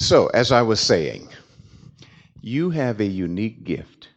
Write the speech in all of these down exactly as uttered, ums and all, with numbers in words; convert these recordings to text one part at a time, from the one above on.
So, as I was saying, you have a unique gift.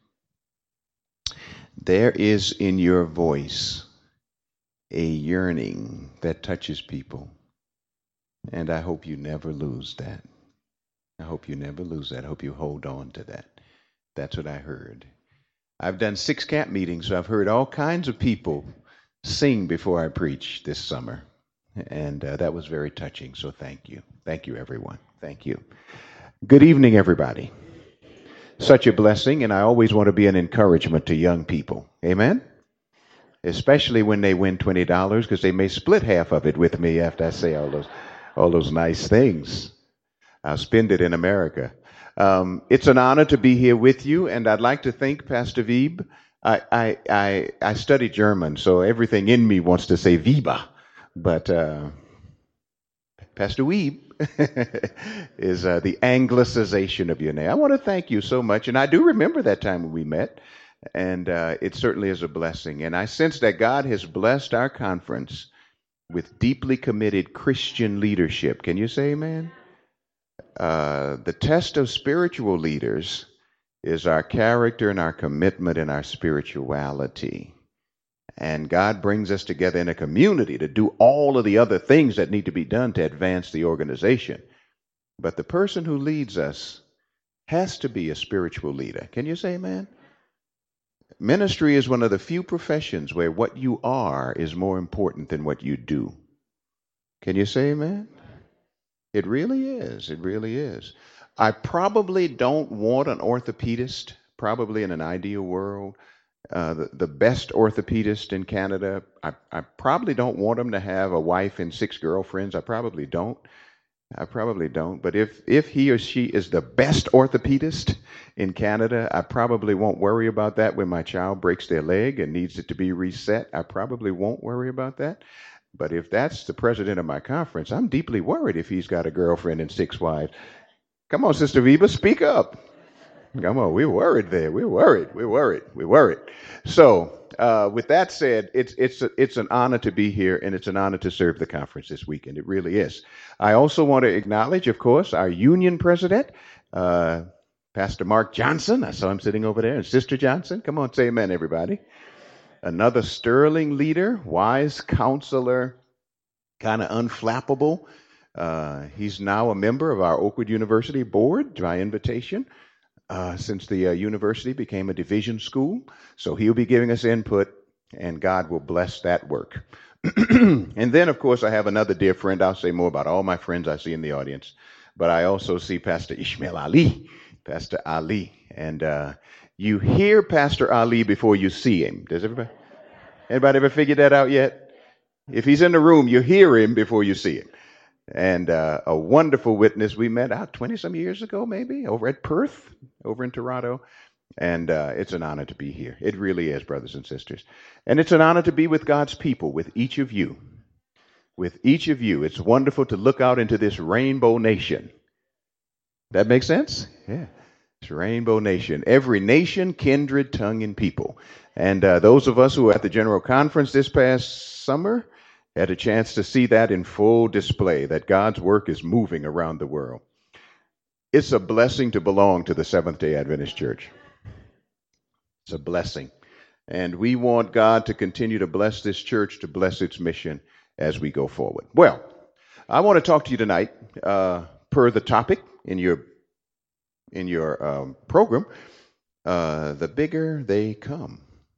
There is in your voice a yearning that touches people. And I hope you never lose that. I hope you never lose that. I hope you hold on to that. That's what I heard. I've done six camp meetings, so I've heard all kinds of people sing before I preach this summer. And uh, that was very touching, so thank you. Thank you, everyone. Thank you. Good evening, everybody. Such a blessing, and I always want to be an encouragement to young people. Amen? Especially when they win twenty dollars, because they may split half of it with me after I say all those, all those nice things. I'll spend it in America. Um, it's an honor to be here with you, and I'd like to thank Pastor Wiebe. I, I, I, I studied German, so everything in me wants to say Wiebe, but uh, Pastor Wiebe is uh, the anglicization of your name. I want to thank you so much, and I do remember that time when we met, and uh, it certainly is a blessing. And I sense that God has blessed our conference with deeply committed Christian leadership. Can you say amen? Uh, the test of spiritual leaders is our character and our commitment and our spirituality. And God brings us together in a community to do all of the other things that need to be done to advance the organization. But the person who leads us has to be a spiritual leader. Can you say amen? Ministry is one of the few professions where what you are is more important than what you do. Can you say amen? It really is. It really is. I probably don't want an orthopedist, probably in an ideal world. Uh, the, the best orthopedist in Canada, I, I probably don't want him to have a wife and six girlfriends. I probably don't. I probably don't. But if, if he or she is the best orthopedist in Canada, I probably won't worry about that when my child breaks their leg and needs it to be reset. I probably won't worry about that. But if that's the president of my conference, I'm deeply worried if he's got a girlfriend and six wives. Come on, Sister Wiebe, speak up. Come on, we're worried there. We're worried. We're worried. We're worried. So, uh, with that said, it's it's a, it's an honor to be here, and it's an honor to serve the conference this weekend. It really is. I also want to acknowledge, of course, our union president, uh, Pastor Mark Johnson. I saw him sitting over there, and Sister Johnson. Come on, say amen, everybody. Another sterling leader, wise counselor, kind of unflappable. Uh, he's now a member of our Oakwood University board by invitation. Uh, since the uh, university became a division school. So he'll be giving us input, and God will bless that work. And then, of course, I have another dear friend. I'll say more about all my friends I see in the audience. But I also see Pastor Ishmael Ali, Pastor Ali. And uh, you hear Pastor Ali before you see him. Does everybody? Anybody ever figured that out yet? If he's in the room, you hear him before you see him. And uh, a wonderful witness we met out twenty-some years ago, maybe, over at Perth, over in Toronto. And uh, it's an honor to be here. It really is, brothers and sisters. And it's an honor to be with God's people, with each of you. With each of you. It's wonderful to look out into this rainbow nation. That makes sense? Yeah. It's rainbow nation. Every nation, kindred, tongue, and people. And uh, those of us who were at the General Conference this past summer had a chance to see that in full display, that God's work is moving around the world. It's a blessing to belong to the Seventh-day Adventist Church. It's a blessing. And we want God to continue to bless this church, to bless its mission as we go forward. Well, I want to talk to you tonight, uh, per the topic in your, in your um, program, uh, the bigger they come.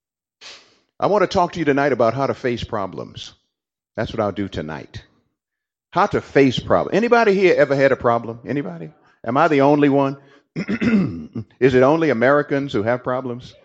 I want to talk to you tonight about how to face problems. That's what I'll do tonight. How to face problems. Anybody here ever had a problem? Anybody? Am I the only one? Is it only Americans who have problems?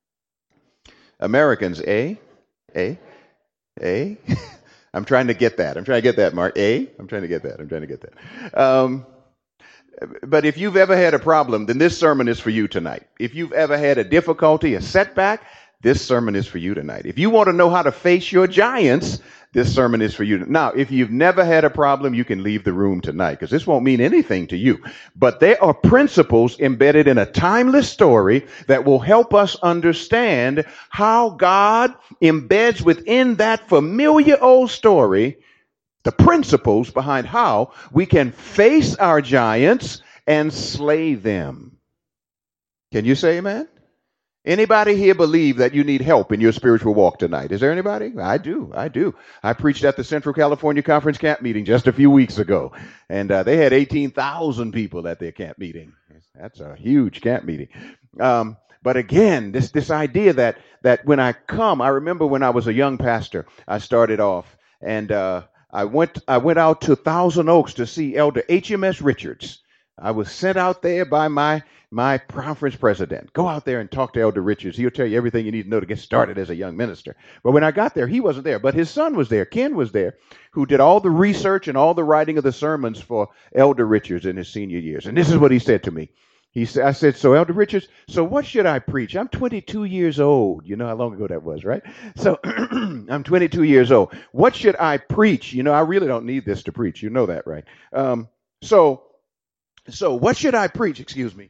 Americans, eh? Eh? Eh? I'm trying to get that. I'm trying to get that, Mark. Eh? I'm trying to get that. I'm trying to get that. Um, but if you've ever had a problem, then this sermon is for you tonight. If you've ever had a difficulty, a setback, this sermon is for you tonight. If you want to know how to face your giants, this sermon is for you. Now, if you've never had a problem, you can leave the room tonight because this won't mean anything to you. But there are principles embedded in a timeless story that will help us understand how God embeds within that familiar old story the principles behind how we can face our giants and slay them. Can you say amen? Anybody here believe that you need help in your spiritual walk tonight? Is there anybody? I do. I do. I preached at the Central California Conference camp meeting just a few weeks ago, and uh, they had eighteen thousand people at their camp meeting. That's a huge camp meeting. Um, but again, this this idea that that when I come, I remember when I was a young pastor, I started off, and uh, I went I went out to Thousand Oaks to see Elder H M S Richards. I was sent out there by my my conference president. Go out there and talk to Elder Richards. He'll tell you everything you need to know to get started as a young minister. But when I got there, he wasn't there. But his son was there. Ken was there, who did all the research and all the writing of the sermons for Elder Richards in his senior years. And this is what he said to me. He said, I said, so Elder Richards, so what should I preach? I'm twenty-two years old. You know how long ago that was, right? So I'm twenty-two years old. What should I preach? You know, I really don't need this to preach. You know that, right? Um, so, so what should I preach? Excuse me.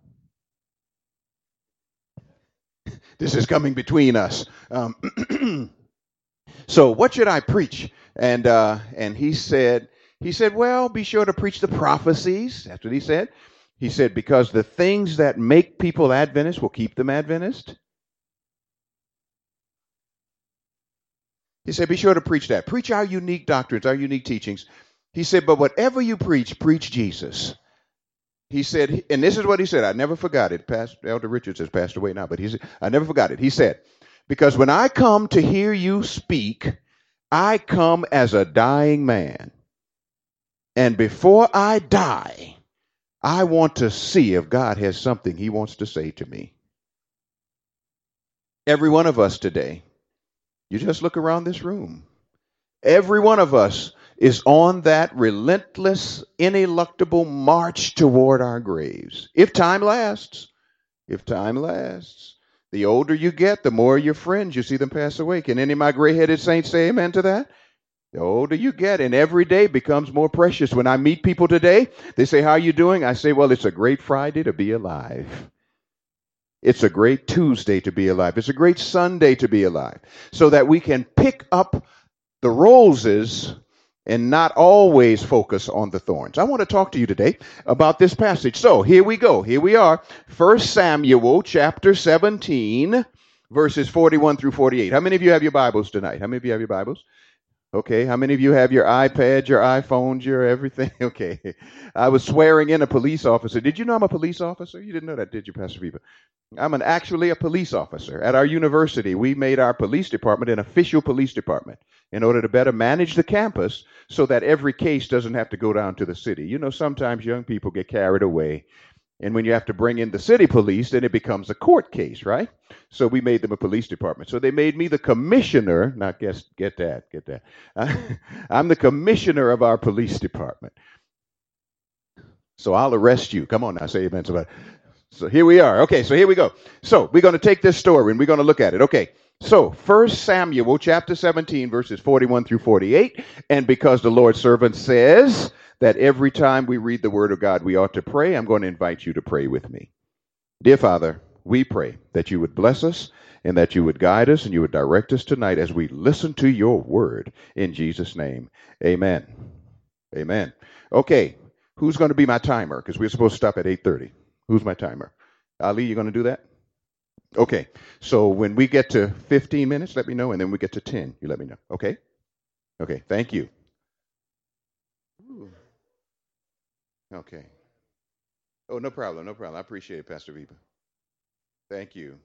This is coming between us. Um, so what should I preach? And uh, and he said, he said, well, be sure to preach the prophecies. That's what he said. He said, because the things that make people Adventist will keep them Adventist. He said, be sure to preach that. Preach our unique doctrines, our unique teachings. He said, but whatever you preach, preach Jesus. He said, and this is what he said. I never forgot it. Pastor Elder Richards has passed away now, but he said, I never forgot it. He said, because when I come to hear you speak, I come as a dying man. And before I die, I want to see if God has something he wants to say to me. Every one of us today, you just look around this room. Every one of us is on that relentless, ineluctable march toward our graves. If time lasts, if time lasts. The older you get, the more your friends, you see them pass away. Can any of my gray-headed saints say amen to that? The older you get, and every day becomes more precious. When I meet people today, they say, how are you doing? I say, well, it's a great Friday to be alive. It's a great Tuesday to be alive. It's a great Sunday to be alive. So that we can pick up the roses and not always focus on the thorns. I want to talk to you today about this passage. So here we go. Here we are. First Samuel chapter seventeen, verses forty-one through forty-eight. How many of you have your Bibles tonight? How many of you have your Bibles? Okay. How many of you have your iPads, your iPhones, your everything? Okay. I was swearing in a police officer. Did you know I'm a police officer? You didn't know that, did you, Pastor Viva? I'm an, actually a police officer. At our university, we made our police department an official police department in order to better manage the campus so that every case doesn't have to go down to the city. You know, sometimes young people get carried away. And when you have to bring in the city police, then it becomes a court case, right? So we made them a police department. So they made me the commissioner. Now, guess, get that, get that. I'm the commissioner of our police department. So I'll arrest you. Come on now, say amen. Somebody. So here we are. Okay, so here we go. So we're going to take this story and we're going to look at it. Okay, so First Samuel chapter seventeen, verses forty-one through forty-eight. And because the Lord's servant says that every time we read the word of God, we ought to pray, I'm going to invite you to pray with me. Dear Father, we pray that you would bless us and that you would guide us and you would direct us tonight as we listen to your word. In Jesus' name, amen. Amen. Okay, who's going to be my timer? Because we're supposed to stop at eight thirty. Who's my timer? Ali, you going to do that? Okay, so when we get to fifteen minutes, let me know, and then we get to ten, you let me know. Okay? Okay, thank you. Ooh. Okay. Oh, no problem, no problem. I appreciate it, Pastor Viva. Thank you.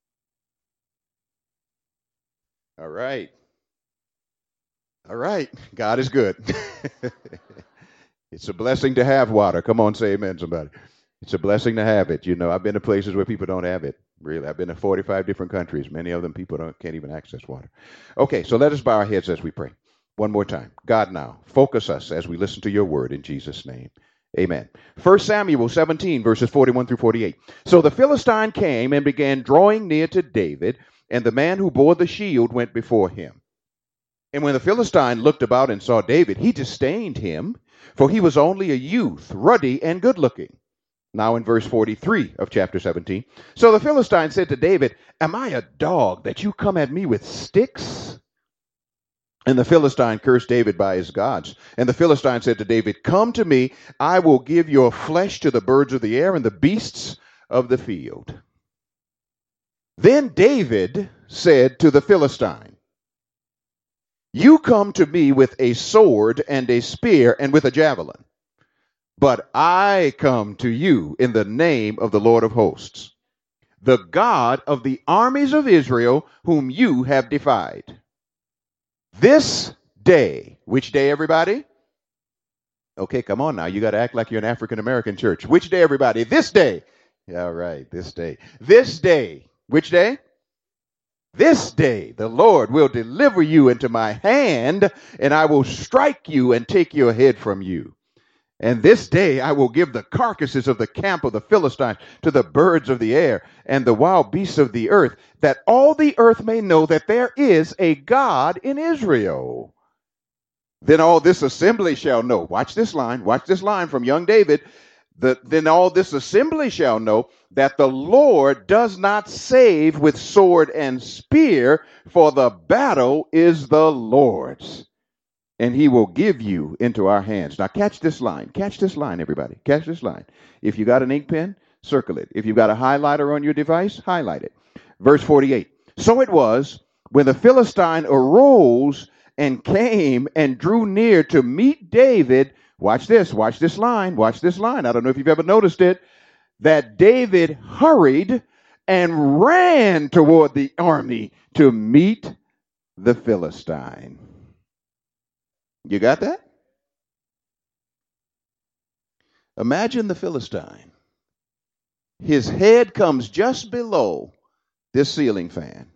All right. All right. God is good. It's a blessing to have water. Come on, say amen, somebody. It's a blessing to have it. You know, I've been to places where people don't have it. Really, I've been to forty-five different countries. Many of them people don't, can't even access water. Okay, so let us bow our heads as we pray. One more time. God, now, focus us as we listen to your word in Jesus' name. Amen. First Samuel seventeen, verses forty-one through forty-eight. So the Philistine came and began drawing near to David, and the man who bore the shield went before him. And when the Philistine looked about and saw David, he disdained him, for he was only a youth, ruddy and good-looking. Now in verse forty-three of chapter seventeen. So the Philistine said to David, am I a dog that you come at me with sticks? And the Philistine cursed David by his gods. And the Philistine said to David, come to me, I will give your flesh to the birds of the air and the beasts of the field. Then David said to the Philistine, you come to me with a sword and a spear and with a javelin, but I come to you in the name of the Lord of hosts, the God of the armies of Israel, whom you have defied. This day, which day, everybody? Okay, come on now. You got to act like you're an African American church. Which day, everybody? This day. Yeah, all right, this day. This day. Which day? This day the Lord will deliver you into my hand, and I will strike you and take your head from you. And this day I will give the carcasses of the camp of the Philistines to the birds of the air and the wild beasts of the earth, that all the earth may know that there is a God in Israel. Then all this assembly shall know. Watch this line. Watch this line from young David. The, then all this assembly shall know that the Lord does not save with sword and spear, for the battle is the Lord's, and he will give you into our hands. Now catch this line. Catch this line, everybody. Catch this line. If you got an ink pen, circle it. If you've got a highlighter on your device, highlight it. Verse forty-eight. So it was when the Philistine arose and came and drew near to meet David. Watch this. Watch this line. Watch this line. I don't know if you've ever noticed it. That David hurried and ran toward the army to meet the Philistine. You got that? Imagine the Philistine. His head comes just below this ceiling fan.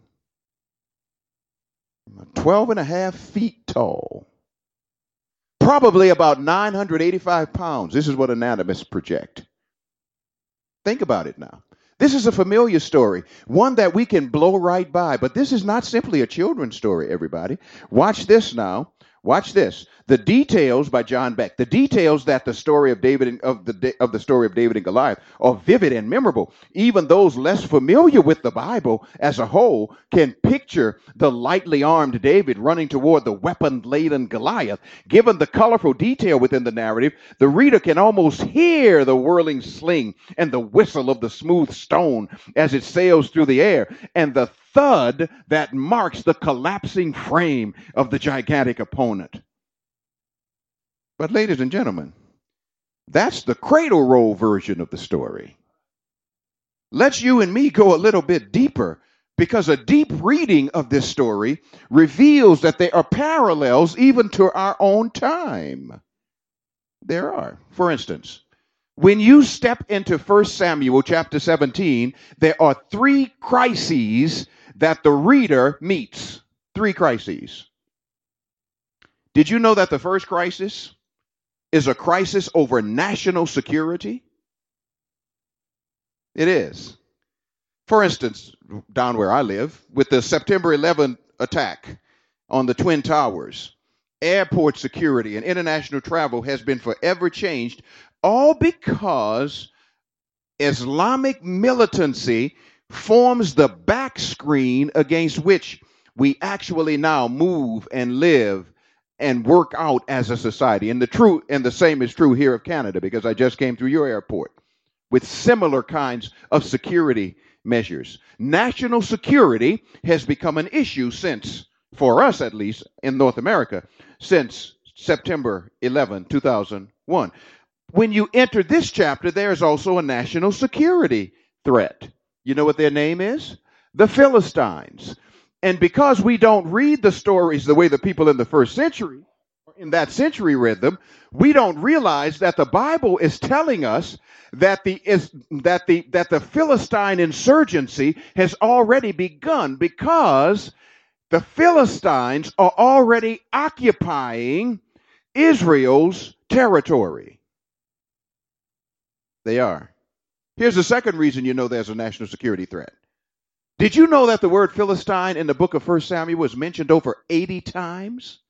twelve and a half feet tall. Probably about nine hundred eighty-five pounds. This is what anatomists project. Think about it now. This is a familiar story, one that we can blow right by, but this is not simply a children's story, everybody. Watch this now. Watch this. The details by John Beck, the details that the story of David and of the of the story of David and Goliath are vivid and memorable. Even those less familiar with the Bible as a whole can picture the lightly armed David running toward the weapon-laden Goliath. Given the colorful detail within the narrative, the reader can almost hear the whirling sling and the whistle of the smooth stone as it sails through the air, and the thud that marks the collapsing frame of the gigantic opponent. But ladies and gentlemen, that's the cradle roll version of the story. Let's you and me go a little bit deeper, because a deep reading of this story reveals that there are parallels even to our own time. There are. For instance, when you step into First Samuel chapter seventeen, there are three crises that the reader meets. Three crises. Did you know that the first crisis is a crisis over national security? It is. For instance, down where I live, with the September eleventh attack on the Twin Towers, airport security and international travel has been forever changed, all because Islamic militancy forms the back screen against which we actually now move and live and work out as a society. And the true and the same is true here of Canada, because I just came through your airport with similar kinds of security measures. National security has become an issue since, for us at least, in North America, since September eleventh, two thousand one. When you enter this chapter, there is also a national security threat. You know what their name is? The Philistines. And because we don't read the stories the way the people in the first century, or in that century read them, we don't realize that the Bible is telling us that the is that the that the Philistine insurgency has already begun, because the Philistines are already occupying Israel's territory. They are. Here's the second reason you know there's a national security threat. Did you know that the word Philistine in the book of First Samuel was mentioned over eighty times?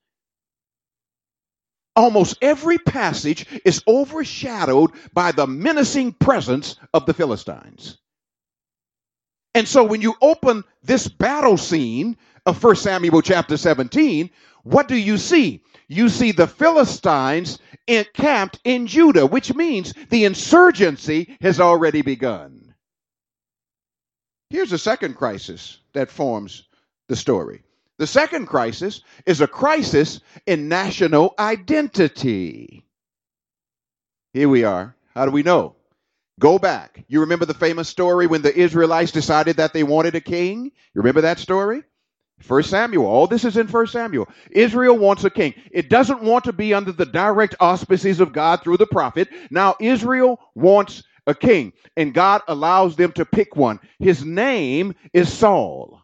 Almost every passage is overshadowed by the menacing presence of the Philistines. And so when you open this battle scene of First Samuel chapter seventeen, what do you see? You see the Philistines encamped in Judah, which means the insurgency has already begun. Here's a second crisis that forms the story. The second crisis is a crisis in national identity. Here we are. How do we know? Go back. You remember the famous story when the Israelites decided that they wanted a king? You remember that story? First Samuel. All this is in First Samuel. Israel wants a king. It doesn't want to be under the direct auspices of God through the prophet. Now Israel wants a king, and God allows them to pick one. His name is Saul.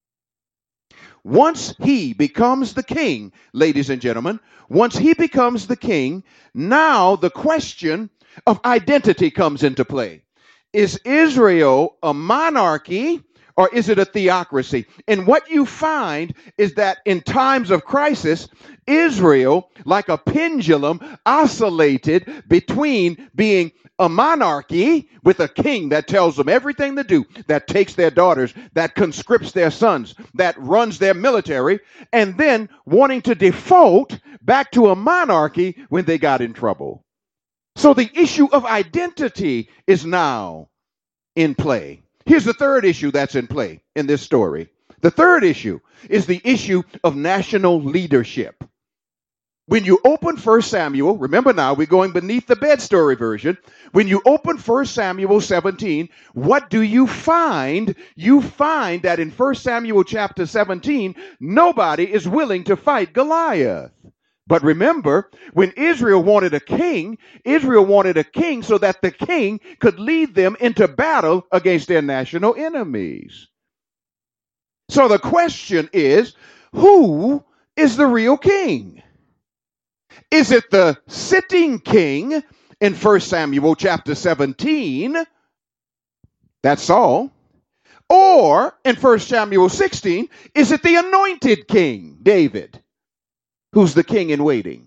Once he becomes the king, ladies and gentlemen, once he becomes the king, now the question of identity comes into play. Is Israel a monarchy or is it a theocracy? And what you find is that in times of crisis, Israel, like a pendulum, oscillated between being a monarchy with a king that tells them everything to do, that takes their daughters, that conscripts their sons, that runs their military, and then wanting to default back to a monarchy when they got in trouble. So the issue of identity is now in play. Here's the third issue that's in play in this story. The third issue is the issue of national leadership. When you open First Samuel, remember now, we're going beneath the bed story version. When you open First Samuel seventeen, what do you find? You find that in First Samuel chapter seventeen, nobody is willing to fight Goliath. But remember, when Israel wanted a king, Israel wanted a king so that the king could lead them into battle against their national enemies. So the question is, who is the real king? Is it the sitting king in First Samuel chapter seventeen? That's Saul. Or in First Samuel sixteen, is it the anointed king, David, who's the king in waiting?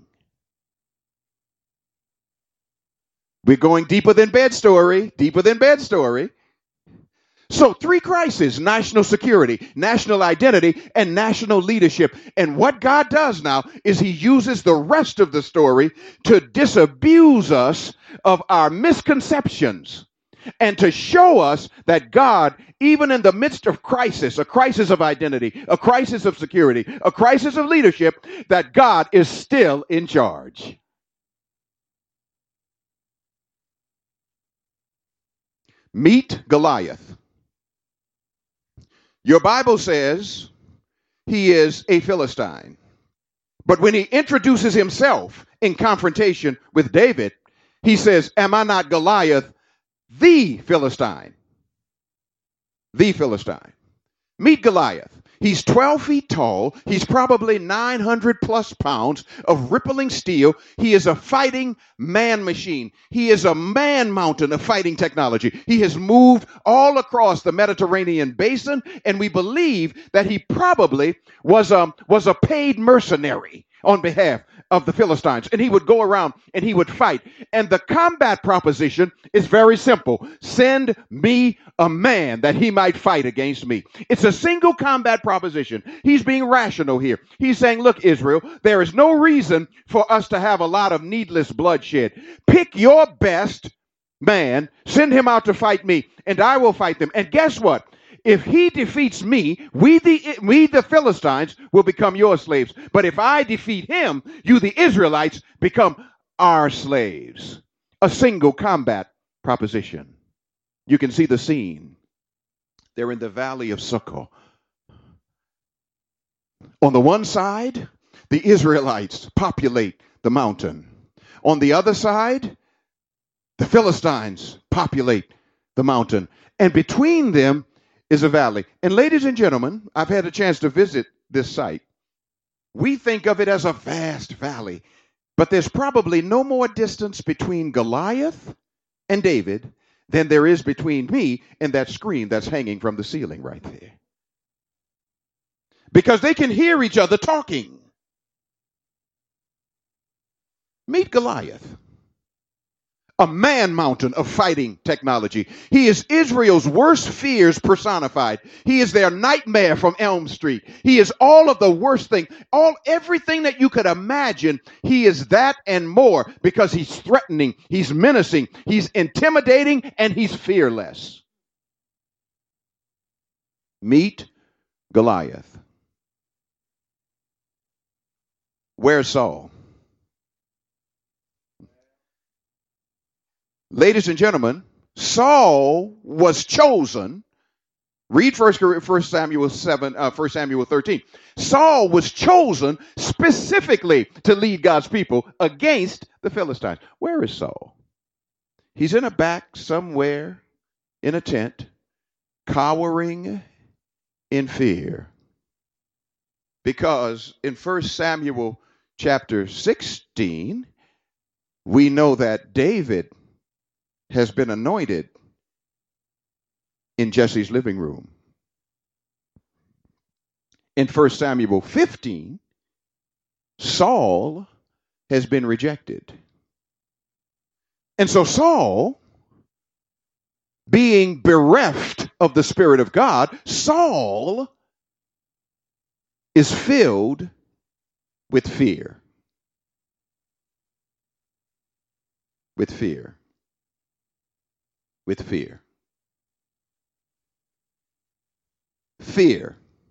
We're going deeper than bed story, deeper than bed story. So three crises: national security, national identity, and national leadership. And what God does now is he uses the rest of the story to disabuse us of our misconceptions and to show us that God, even in the midst of crisis, a crisis of identity, a crisis of security, a crisis of leadership, that God is still in charge. Meet Goliath. Your Bible says he is a Philistine. But when he introduces himself in confrontation with David, he says, "Am I not Goliath, the Philistine?" The Philistine. Meet Goliath. He's twelve feet tall. He's probably nine hundred plus pounds of rippling steel. He is a fighting man machine. He is a man mountain of fighting technology. He has moved all across the Mediterranean basin, and we believe that he probably was a, was a paid mercenary on behalf of the Philistines. And he would go around and he would fight. And the combat proposition is very simple. Send me a man that he might fight against me. It's a single combat proposition. He's being rational here. He's saying, look, Israel, there is no reason for us to have a lot of needless bloodshed. Pick your best man, send him out to fight me, and I will fight them. And guess what? If he defeats me, we the, we the Philistines will become your slaves. But if I defeat him, you the Israelites become our slaves. A single combat proposition. You can see the scene. They're in the valley of Succoth. On the one side, the Israelites populate the mountain. On the other side, the Philistines populate the mountain. And between them is a valley. And ladies and gentlemen, I've had a chance to visit this site. We think of it as a vast valley, but there's probably no more distance between Goliath and David than there is between me and that screen that's hanging from the ceiling right there. Because they can hear each other talking. Meet Goliath, a man mountain of fighting technology. He is Israel's worst fears personified. He is their nightmare from Elm Street. He is all of the worst thing, all everything that you could imagine. He is that and more because he's threatening, he's menacing, he's intimidating, and he's fearless. Meet Goliath. Where's Saul? Ladies and gentlemen, Saul was chosen. Read First Samuel seven, uh, First Samuel thirteen. Saul was chosen specifically to lead God's people against the Philistines. Where is Saul? He's in a back somewhere in a tent, cowering in fear. Because in First Samuel chapter sixteen, we know that David has been anointed in Jesse's living room. In First Samuel fifteen, Saul has been rejected. And so Saul, being bereft of the Spirit of God, Saul is filled with fear. With fear. With fear. Fear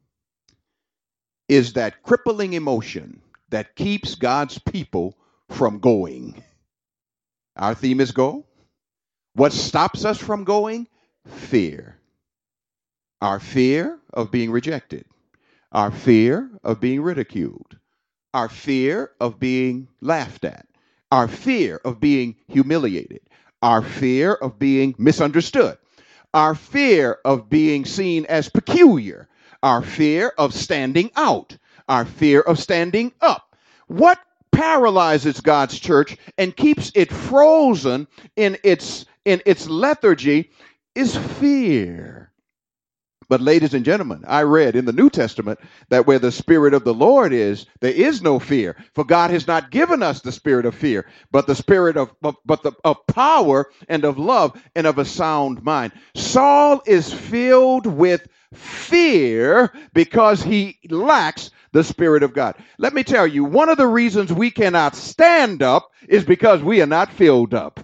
is that crippling emotion that keeps God's people from going. Our theme is go. What stops us from going? Fear. Our fear of being rejected. Our fear of being ridiculed. Our fear of being laughed at. Our fear of being humiliated. Our fear of being misunderstood. Our fear of being seen as peculiar. Our fear of standing out. Our fear of standing up. What paralyzes God's church and keeps it frozen in its in its lethargy is fear. But ladies and gentlemen, I read in the New Testament that where the Spirit of the Lord is, there is no fear. For God has not given us the spirit of fear, but the spirit of, of but the of power and of love and of a sound mind. Saul is filled with fear because he lacks the Spirit of God. Let me tell you, one of the reasons we cannot stand up is because we are not filled up.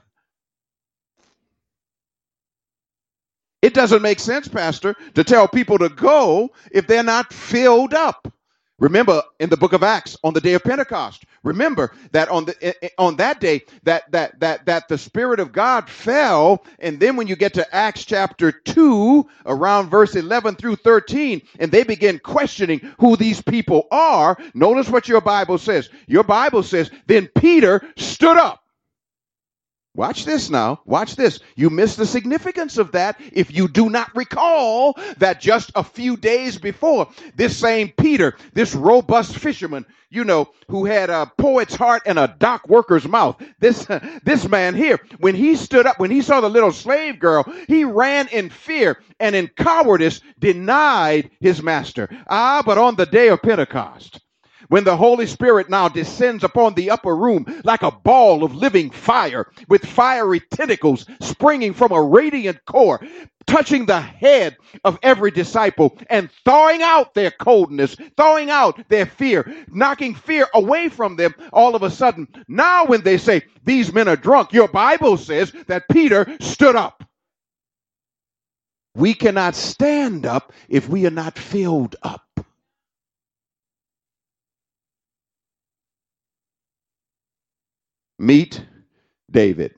It doesn't make sense, Pastor, to tell people to go if they're not filled up. Remember in the book of Acts on the day of Pentecost, remember that on the on that day that that that that the Spirit of God fell, and then when you get to Acts chapter two, around verse eleven through thirteen, and they begin questioning who these people are, notice what your Bible says. Your Bible says, then Peter stood up. Watch this now. Watch this. You miss the significance of that if you do not recall that just a few days before, this same Peter, this robust fisherman, you know, who had a poet's heart and a dock worker's mouth. This, this man here, when he stood up, when he saw the little slave girl, he ran in fear and in cowardice denied his master. Ah, but on the day of Pentecost, when the Holy Spirit now descends upon the upper room like a ball of living fire with fiery tentacles springing from a radiant core, touching the head of every disciple and thawing out their coldness, thawing out their fear, knocking fear away from them all of a sudden. Now when they say, these men are drunk, your Bible says that Peter stood up. We cannot stand up if we are not filled up. Meet David,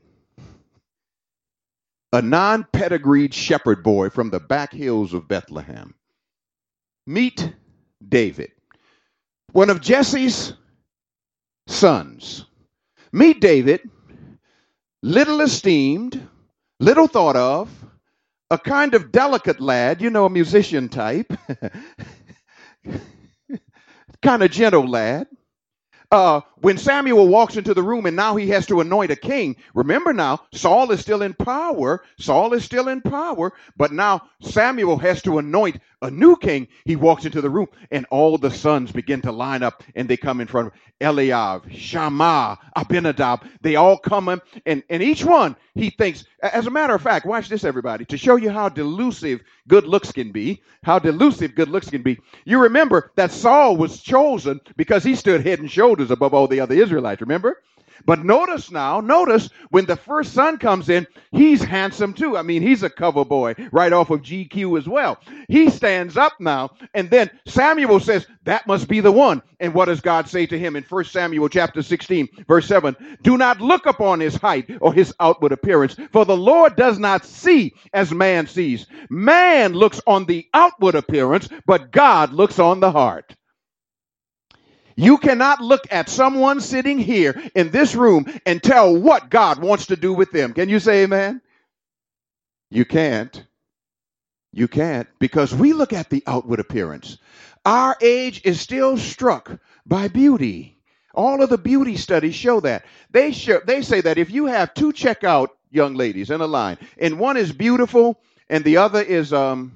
a non-pedigreed shepherd boy from the back hills of Bethlehem. Meet David, one of Jesse's sons. Meet David, little esteemed, little thought of, a kind of delicate lad, you know, a musician type, kind of gentle lad. Uh, when Samuel walks into the room and now he has to anoint a king, remember now, Saul is still in power. Saul is still in power, but now Samuel has to anoint a new king. He walks into the room and all the sons begin to line up and they come in front of Eliab, Shammah, Abinadab. They all come in, and, and each one he thinks, as a matter of fact, watch this, everybody, to show you how delusive good looks can be, how delusive good looks can be. You remember that Saul was chosen because he stood head and shoulders above all the other Israelites, remember? But notice now, notice when the first son comes in, he's handsome too. I mean, he's a cover boy right off of G Q as well. He stands up now, and then Samuel says, that must be the one. And what does God say to him in First Samuel chapter sixteen, verse seven? Do not look upon his height or his outward appearance, for the Lord does not see as man sees. Man looks on the outward appearance, but God looks on the heart. You cannot look at someone sitting here in this room and tell what God wants to do with them. Can you say amen? You can't. You can't, because we look at the outward appearance. Our age is still struck by beauty. All of the beauty studies show that. They show, they say that if you have two checkout young ladies in a line, and one is beautiful and the other is um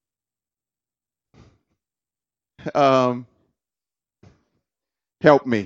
um help me.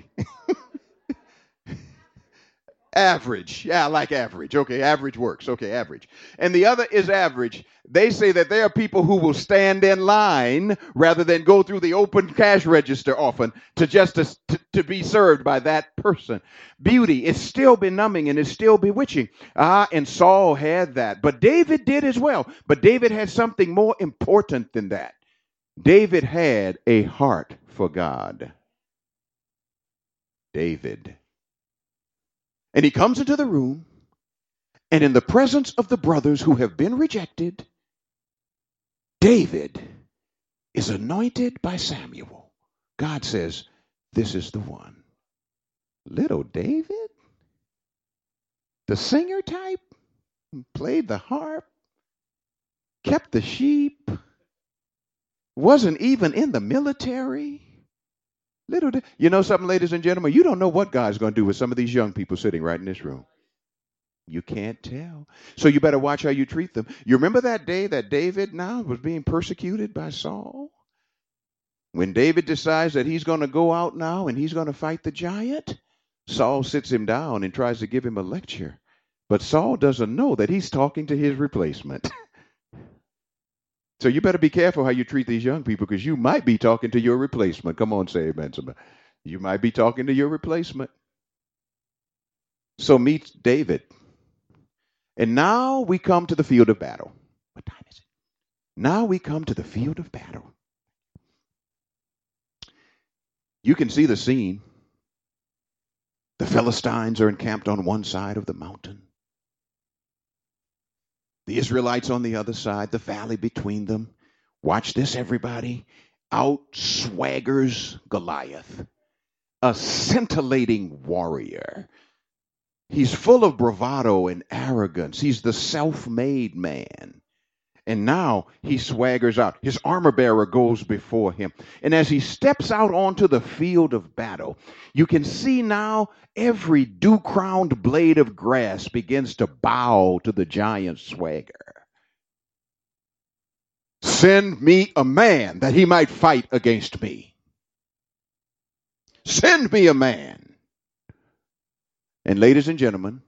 Average. Yeah, I like average. Okay, average works. Okay, average. And the other is average. They say that there are people who will stand in line rather than go through the open cash register often to just to, to, to be served by that person. Beauty is still benumbing and is still bewitching. Ah, and Saul had that. But David did as well. But David had something more important than that. David had a heart for God. David. And he comes into the room, and in the presence of the brothers who have been rejected, David is anointed by Samuel. God says, this is the one. Little David, the singer type, played the harp, kept the sheep, wasn't even in the military. Little, you know something, ladies and gentlemen, you don't know what God's going to do with some of these young people sitting right in this room. You can't tell. So you better watch how you treat them. You remember that day that David now was being persecuted by Saul? When David decides that he's going to go out now and he's going to fight the giant, Saul sits him down and tries to give him a lecture. But Saul doesn't know that he's talking to his replacement. So you better be careful how you treat these young people, because you might be talking to your replacement. Come on, say amen. Somebody. You might be talking to your replacement. So meet David. And now we come to the field of battle. What time is it? Now we come to the field of battle. You can see the scene. The Philistines are encamped on one side of the mountain. The Israelites on the other side, the valley between them. Watch this, everybody. Out swaggers Goliath, a scintillating warrior. He's full of bravado and arrogance. He's the self-made man. And now he swaggers out. His armor bearer goes before him. And as he steps out onto the field of battle, you can see now every dew-crowned blade of grass begins to bow to the giant swagger. Send me a man that he might fight against me. Send me a man. And ladies and gentlemen,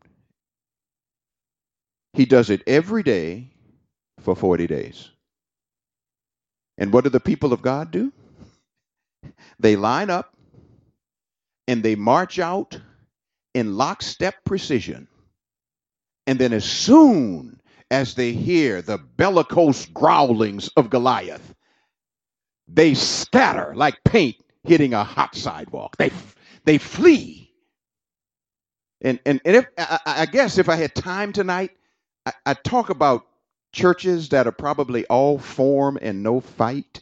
he does it every day for forty days. And what do the people of God do? They line up and they march out in lockstep precision. And then as soon as they hear the bellicose growlings of Goliath, they scatter like paint hitting a hot sidewalk. They they flee. And and, and if I, I guess if I had time tonight, I, I'd talk about churches that are probably all form and no fight.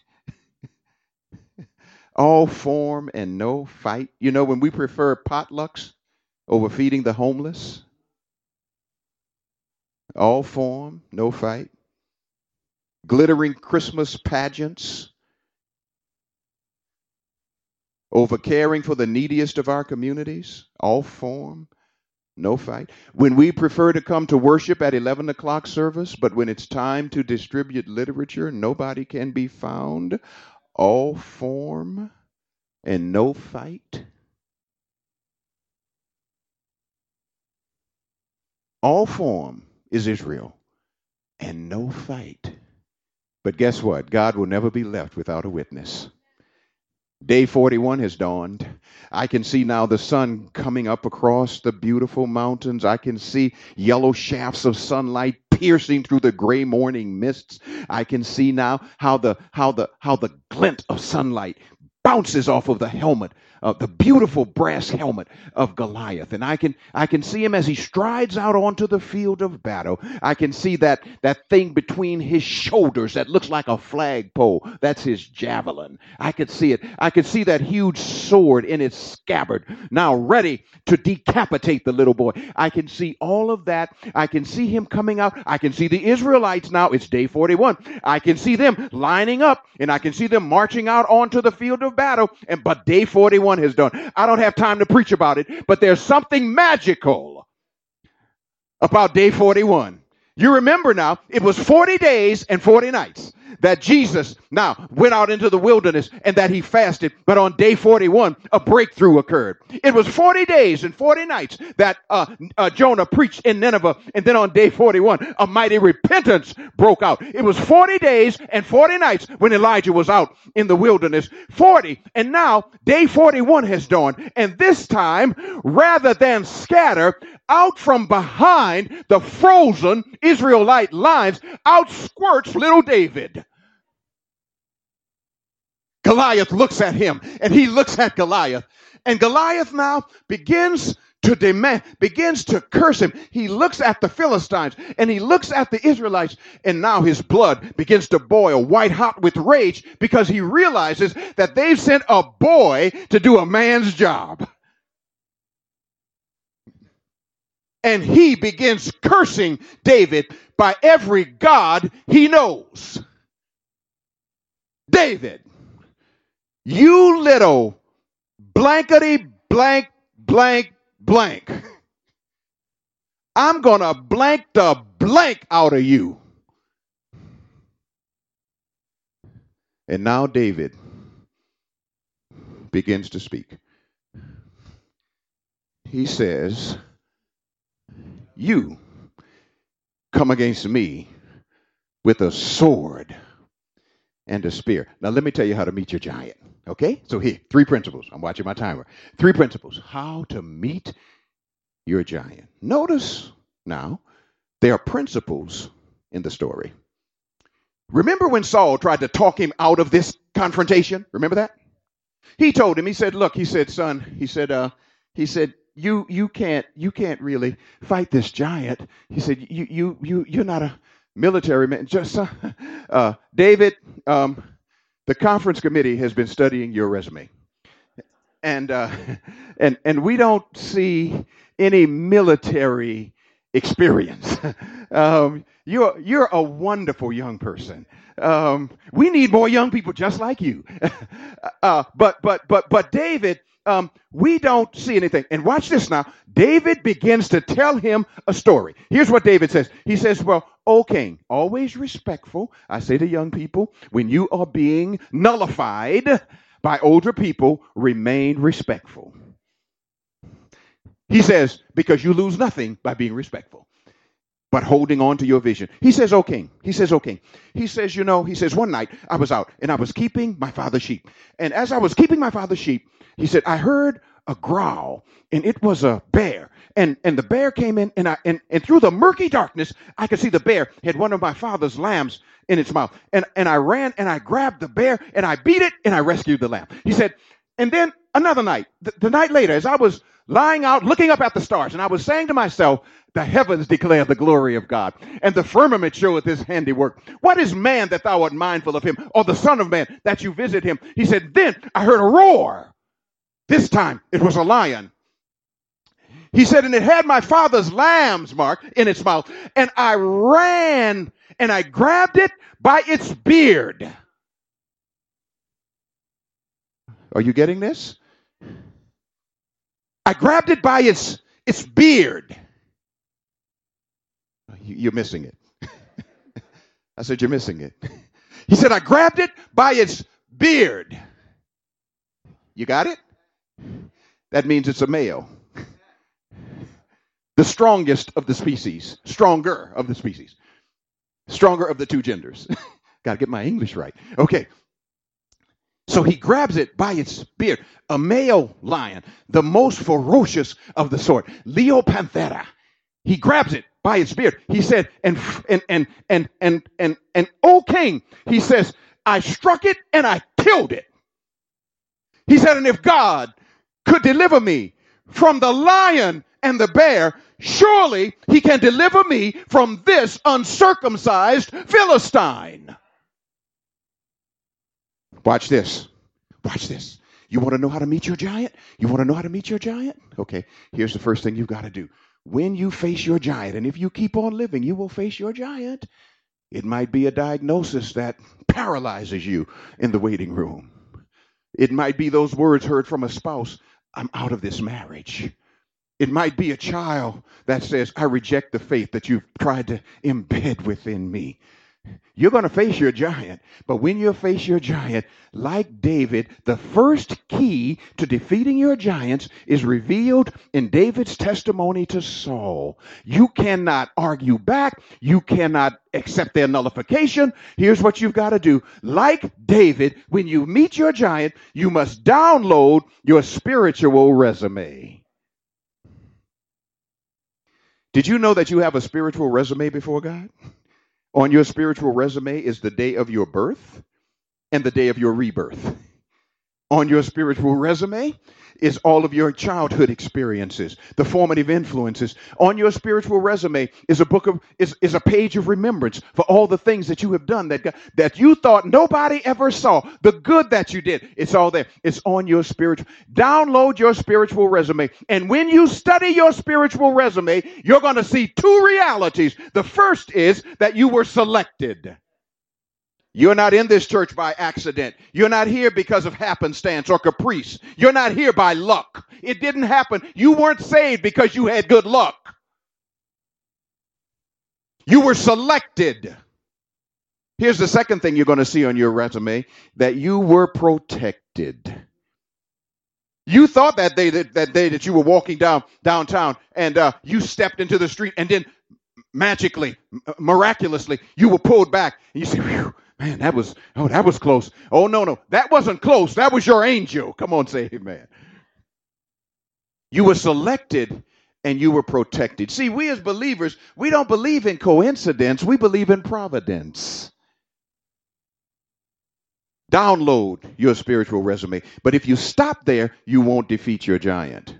All form and no fight. You know, when we prefer potlucks over feeding the homeless. All form, no fight. Glittering Christmas pageants. over caring for the neediest of our communities, all form, no fight. When we prefer to come to worship at eleven o'clock service, but when it's time to distribute literature, nobody can be found, all form and no fight. All form is Israel and no fight. But guess what? God will never be left without a witness. Day forty-one has dawned. I can see now the sun coming up across the beautiful mountains. I can see yellow shafts of sunlight piercing through the gray morning mists. I can see now how the how the how the glint of sunlight bounces off of the helmet, uh, the beautiful brass helmet of Goliath. And I can I can see him as he strides out onto the field of battle. I can see that that thing between his shoulders that looks like a flagpole. That's his javelin. I could see it. I could see that huge sword in its scabbard, now ready to decapitate the little boy. I can see all of that. I can see him coming out. I can see the Israelites now. It's day forty-one. I can see them lining up, and I can see them marching out onto the field of battle. And but day forty-one has done. I don't have time to preach about it, but there's something magical about day forty-one. You remember now, it was forty days and forty nights that Jesus now went out into the wilderness and that he fasted. But on day forty-one, a breakthrough occurred. It was forty days and forty nights that uh, uh, Jonah preached in Nineveh. And then on day forty-one, a mighty repentance broke out. It was forty days and forty nights when Elijah was out in the wilderness. forty. And now day forty-one has dawned. And this time, rather than scatter, out from behind the frozen Israelite lines, out squirts little David. Goliath looks at him, and he looks at Goliath. And Goliath now begins to demand, begins to curse him. He looks at the Philistines, and he looks at the Israelites, and now his blood begins to boil white hot with rage because he realizes that they've sent a boy to do a man's job. And he begins cursing David by every god he knows. David, you little blankety blank blank blank. I'm going to blank the blank out of you. And now David begins to speak. He says, you come against me with a sword and a spear. Now, let me tell you how to meet your giant. Okay? So here, three principles. I'm watching my timer. Three principles. How to meet your giant. Notice now, there are principles in the story. Remember when Saul tried to talk him out of this confrontation? Remember that? He told him, he said, look, he said, son, he said, uh, he said, You you can't you can't really fight this giant. He said, you you you you're not a military man. Just uh, uh, David, um, the conference committee has been studying your resume, and uh, and and we don't see any military experience. um, you're you're a wonderful young person. Um, we need more young people just like you. uh, but but but but David. Um, we don't see anything. And watch this now. David begins to tell him a story. Here's what David says. He says, well, O king, always respectful. I say to young people, when you are being nullified by older people, remain respectful. He says, because you lose nothing by being respectful, but holding on to your vision. He says, O king. He says, O king. He says, you know, he says, one night I was out and I was keeping my father's sheep. And as I was keeping my father's sheep, he said, I heard a growl, and it was a bear. And and the bear came in, and I and, and through the murky darkness, I could see the bear had one of my father's lambs in its mouth. And, and I ran, and I grabbed the bear, and I beat it, and I rescued the lamb. He said, and then another night, the, the night later, as I was lying out, looking up at the stars, and I was saying to myself, the heavens declare the glory of God, and the firmament showeth his handiwork. What is man that thou art mindful of him, or the son of man that you visit him? He said, then I heard a roar. This time it was a lion. He said, and it had my father's lambs, Mark, in its mouth. And I ran and I grabbed it by its beard. Are you getting this? I grabbed it by its its beard. You're missing it. I said, you're missing it. He said, I grabbed it by its beard. You got it? That means it's a male. The strongest of the species. Stronger of the species. Stronger of the two genders. Got to get my English right. Okay. So he grabs it by its beard. A male lion, the most ferocious of the sort. Leopanthera. He grabs it by its beard. He said, and and and and and and and O king, he says, I struck it and I killed it. He said, and if God could deliver me from the lion and the bear, surely he can deliver me from this uncircumcised Philistine. Watch this. Watch this. You want to know how to meet your giant? You want to know how to meet your giant? Okay, here's the first thing you've got to do. When you face your giant, and if you keep on living, you will face your giant. It might be a diagnosis that paralyzes you in the waiting room. It might be those words heard from a spouse, I'm out of this marriage. It might be a child that says, I reject the faith that you've tried to embed within me. You're going to face your giant, but when you face your giant, like David, the first key to defeating your giants is revealed in David's testimony to Saul. You cannot argue back. You cannot accept their nullification. Here's what you've got to do. Like David, when you meet your giant, you must download your spiritual resume. Did you know that you have a spiritual resume before God? On your spiritual resume is the day of your birth and the day of your rebirth. On your spiritual resume is all of your childhood experiences, the formative influences. On your spiritual resume is a book of is, is a page of remembrance for all the things that you have done that that you thought nobody ever saw. The good that you did, it's all there. It's on your spiritual. Download your spiritual resume, and when you study your spiritual resume, you're going to see two realities. The first is that you were selected. You're not in this church by accident. You're not here because of happenstance or caprice. You're not here by luck. It didn't happen. You weren't saved because you had good luck. You were selected. Here's the second thing you're going to see on your resume, that you were protected. You thought that day that, that day that you were walking down downtown and uh, you stepped into the street, and then magically, miraculously, you were pulled back and you say, whew, man, that was, oh, that was close. Oh, no, no, that wasn't close. That was your angel. Come on, say amen. You were selected and you were protected. See, we as believers, we don't believe in coincidence. We believe in providence. Download your spiritual resume. But if you stop there, you won't defeat your giant.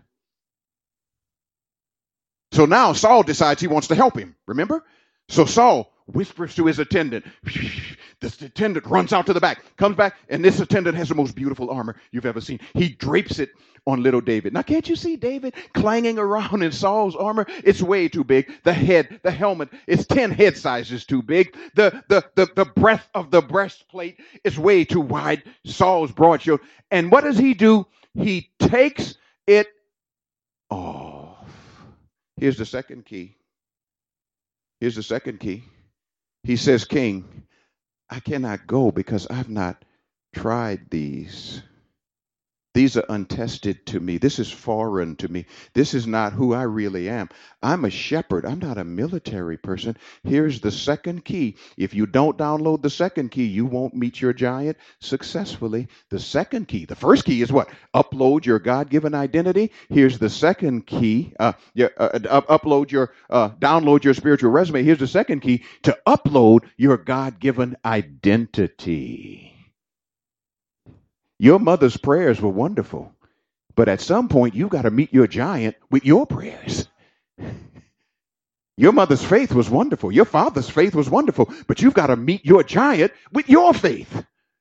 So now Saul decides he wants to help him. Remember? So Saul whispers to his attendant. This attendant runs out to the back, comes back, and this attendant has the most beautiful armor you've ever seen. He drapes it on little David. Now, can't you see David clanging around in Saul's armor? It's way too big. The head, the helmet, is ten head sizes too big. The, the, the, the breadth of the breastplate is way too wide. Saul's broad shield. And what does he do? He takes it off. Here's the second key. Here's the second key. He says, King, I cannot go because I've not tried these. These are untested to me. This is foreign to me. This is not who I really am. I'm a shepherd. I'm not a military person. Here's the second key. If you don't download the second key, you won't meet your giant successfully. The second key, the first key is what? Upload your God-given identity. Here's the second key. Uh, your, uh, uh, upload your, uh, download your spiritual resume. Here's the second key, to upload your God-given identity. Your mother's prayers were wonderful, but at some point you've got to meet your giant with your prayers. Your mother's faith was wonderful. Your father's faith was wonderful, but you've got to meet your giant with your faith.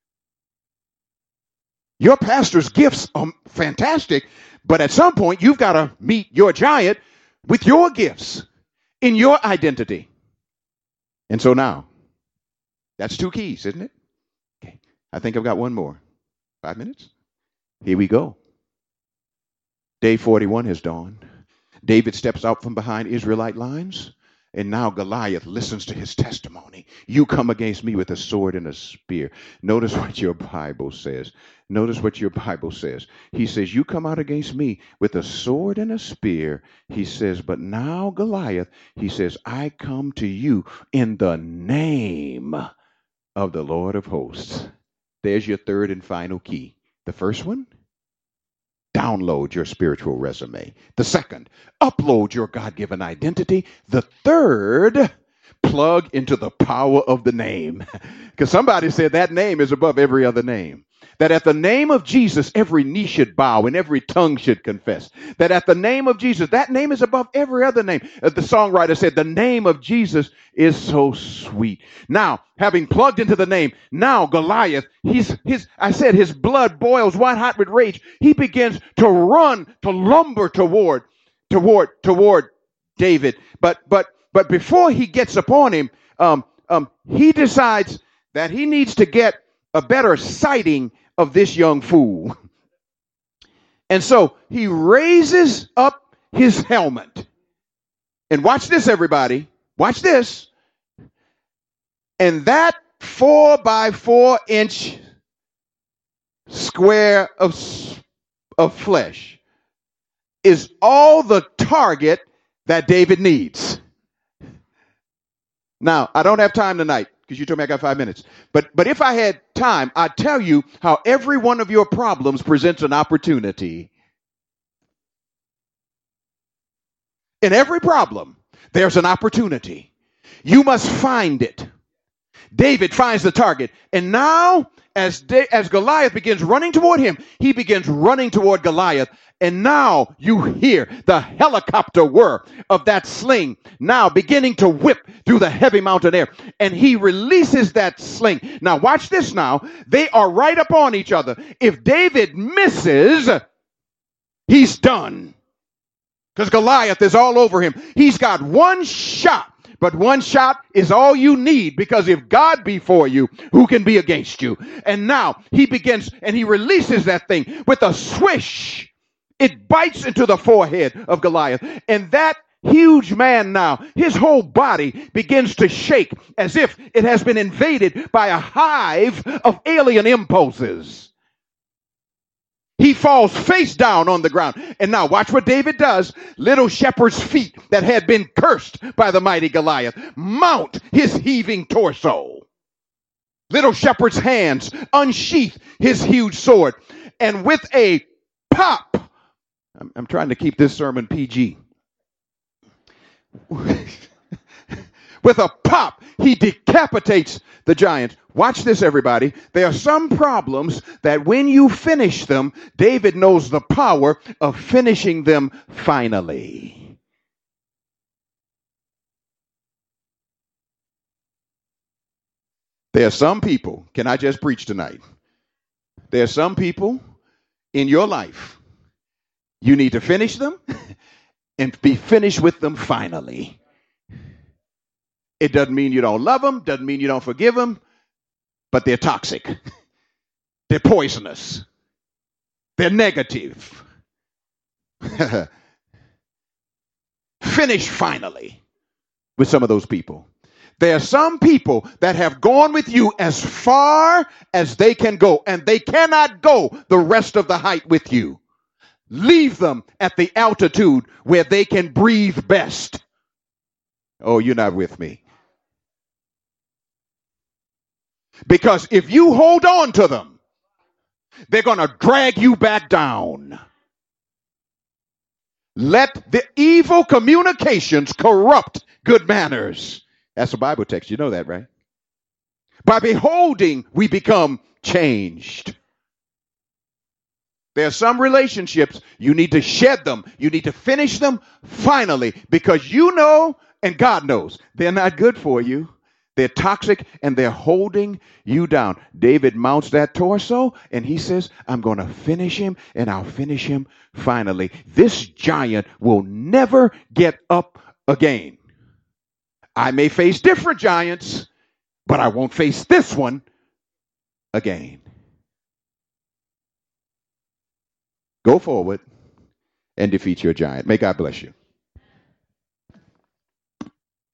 Your pastor's gifts are fantastic, but at some point you've got to meet your giant with your gifts in your identity. And so now, that's two keys, isn't it? Okay, I think I've got one more. Five minutes? Here we go. Day forty-one has dawned. David steps out from behind Israelite lines, and now Goliath listens to his testimony. You come against me with a sword and a spear. Notice what your Bible says. Notice what your Bible says. He says, you come out against me with a sword and a spear. He says, but now Goliath, he says, I come to you in the name of the Lord of hosts. There's your third and final key. The first one, download your spiritual resume. The second, upload your God-given identity. The third, plug into the power of the name. Because somebody said that name is above every other name. That at the name of Jesus, every knee should bow and every tongue should confess. That at the name of Jesus, that name is above every other name. As the songwriter said, the name of Jesus is so sweet. Now, having plugged into the name, now Goliath, he's his, I said his blood boils white hot with rage. He begins to run, to lumber toward, toward, toward David. But but but before he gets upon him, um, um, he decides that he needs to get a better sighting of this young fool. And so he raises up his helmet. And watch this, everybody. Watch this. And that four by four inch square of, of flesh is all the target that David needs. Now, I don't have time tonight, because you told me I got five minutes. But but if I had time, I'd tell you how every one of your problems presents an opportunity. In every problem, there's an opportunity. You must find it. David finds the target. And now, as, da- as Goliath begins running toward him, he begins running toward Goliath. And now you hear the helicopter whir of that sling now beginning to whip through the heavy mountain air. And he releases that sling. Now watch this now. They are right upon each other. If David misses, he's done. Because Goliath is all over him. He's got one shot. But one shot is all you need, because if God be for you, who can be against you? And now he begins and he releases that thing with a swish. It bites into the forehead of Goliath. And that huge man now, his whole body begins to shake as if it has been invaded by a hive of alien impulses. He falls face down on the ground. And now watch what David does. Little shepherd's feet that had been cursed by the mighty Goliath mount his heaving torso. Little shepherd's hands unsheath his huge sword. And with a pop, I'm, I'm trying to keep this sermon P G. With a pop, he decapitates the giant. Watch this, everybody. There are some problems that when you finish them, David knows the power of finishing them finally. There are some people, can I just preach tonight? There are some people in your life, you need to finish them and be finished with them finally. It doesn't mean you don't love them, doesn't mean you don't forgive them, but they're toxic. They're poisonous. They're negative. Finish finally with some of those people. There are some people that have gone with you as far as they can go, and they cannot go the rest of the height with you. Leave them at the altitude where they can breathe best. Oh, you're not with me. Because if you hold on to them, they're going to drag you back down. Let the evil communications corrupt good manners. That's a Bible text. You know that, right? By beholding, we become changed. There are some relationships, you need to shed them. You need to finish them finally, because you know, and God knows, they're not good for you. They're toxic and they're holding you down. David mounts that torso and he says, I'm going to finish him, and I'll finish him finally. This giant will never get up again. I may face different giants, but I won't face this one again. Go forward and defeat your giant. May God bless you.